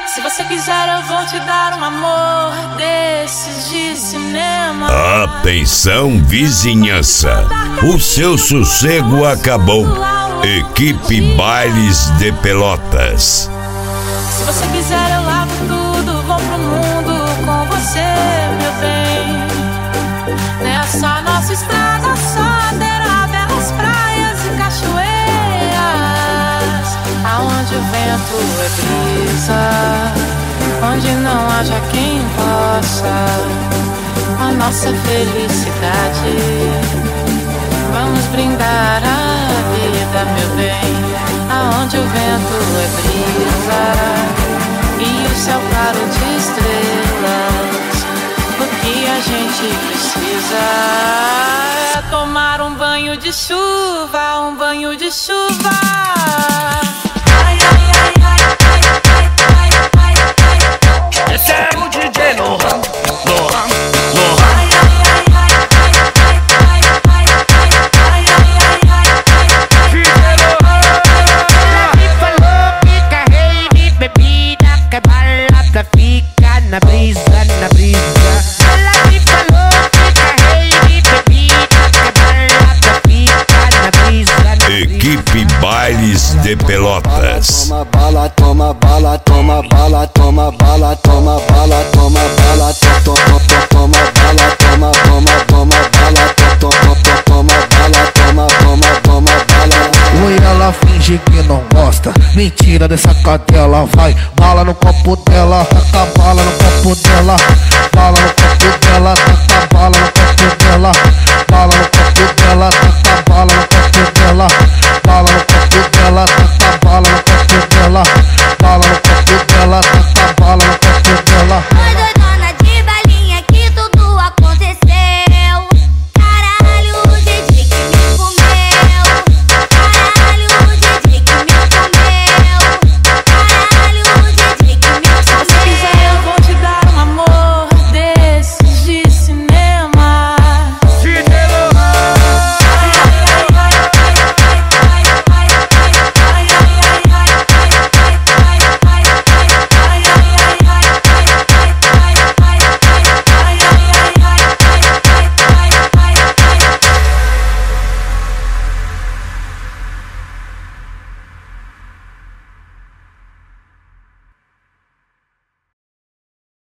Se você quiser eu vou te dar um amor desses de cinema. Atenção vizinhança, o seu sossego acabou. Equipe Bailes de Pelotas. Se você quiser eu lavo tudo, vou pro mundo com você, meu bem. Nessa nossa estrada só terá belas praias e cachoeiras, aonde o vento é brisa, onde não haja quem possa a nossa felicidade. Vamos brindar a vida, meu bem, aonde o vento é brisa e o céu claro de estrelas. O que a gente precisa é tomar um banho de chuva, um banho de chuva. Esse é o DJ Lohan. Fica na brisa, na brisa. Ela me falou, fica rei de bebida, que balada fica na brisa, na brisa. Equipe Bailes de Pelotas. Toma bala, toma bala, toma bala, toma bala, toma bala, toma bala, toma bala, toma bala, toma bala, toma bala. Oi, ela finge que não gosta, mentira dessa cadela. Vai, bala no copo dela, taca bala no copo dela. Bala no copo dela, taca bala no copo dela. Bala no copo dela, taca